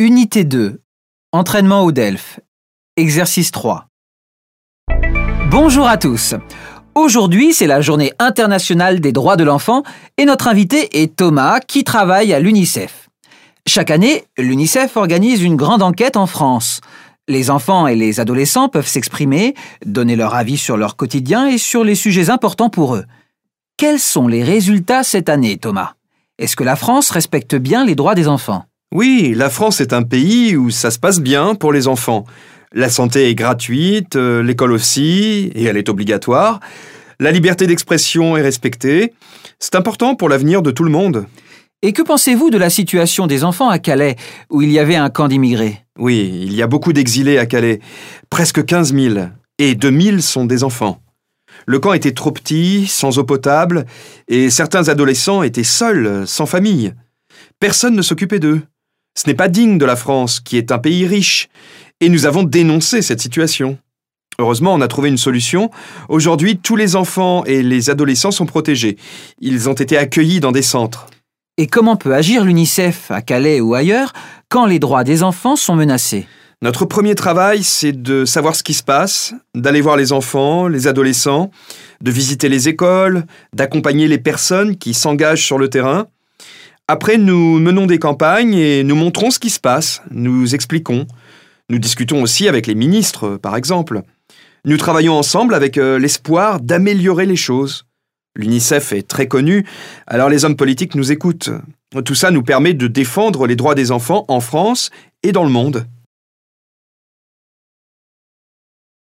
Unité 2. Entraînement au DELF. Exercice 3. Bonjour à tous. Aujourd'hui, c'est la journée internationale des droits de l'enfant et notre invité est Thomas qui travaille à l'UNICEF. Chaque année, l'UNICEF organise une grande enquête en France. Les enfants et les adolescents peuvent s'exprimer, donner leur avis sur leur quotidien et sur les sujets importants pour eux. Quels sont les résultats cette année, Thomas ? Est-ce que la France respecte bien les droits des enfants ? Oui, la France est un pays où ça se passe bien pour les enfants. La santé est gratuite, l'école aussi, et elle est obligatoire. La liberté d'expression est respectée. C'est important pour l'avenir de tout le monde. Et que pensez-vous de la situation des enfants à Calais, où il y avait un camp d'immigrés ? Oui, il y a beaucoup d'exilés à Calais, presque 15 000, et 2 000 sont des enfants. Le camp était trop petit, sans eau potable, et certains adolescents étaient seuls, sans famille. Personne ne s'occupait d'eux. Ce n'est pas digne de la France, qui est un pays riche, et nous avons dénoncé cette situation. Heureusement, on a trouvé une solution. Aujourd'hui, tous les enfants et les adolescents sont protégés. Ils ont été accueillis dans des centres. Et comment peut agir l'UNICEF à Calais ou ailleurs quand les droits des enfants sont menacés ? Notre premier travail, c'est de savoir ce qui se passe, d'aller voir les enfants, les adolescents, de visiter les écoles, d'accompagner les personnes qui s'engagent sur le terrain. Après, nous menons des campagnes et nous montrons ce qui se passe, nous expliquons. Nous discutons aussi avec les ministres, par exemple. Nous travaillons ensemble avec l'espoir d'améliorer les choses. L'UNICEF est très connu, alors les hommes politiques nous écoutent. Tout ça nous permet de défendre les droits des enfants en France et dans le monde.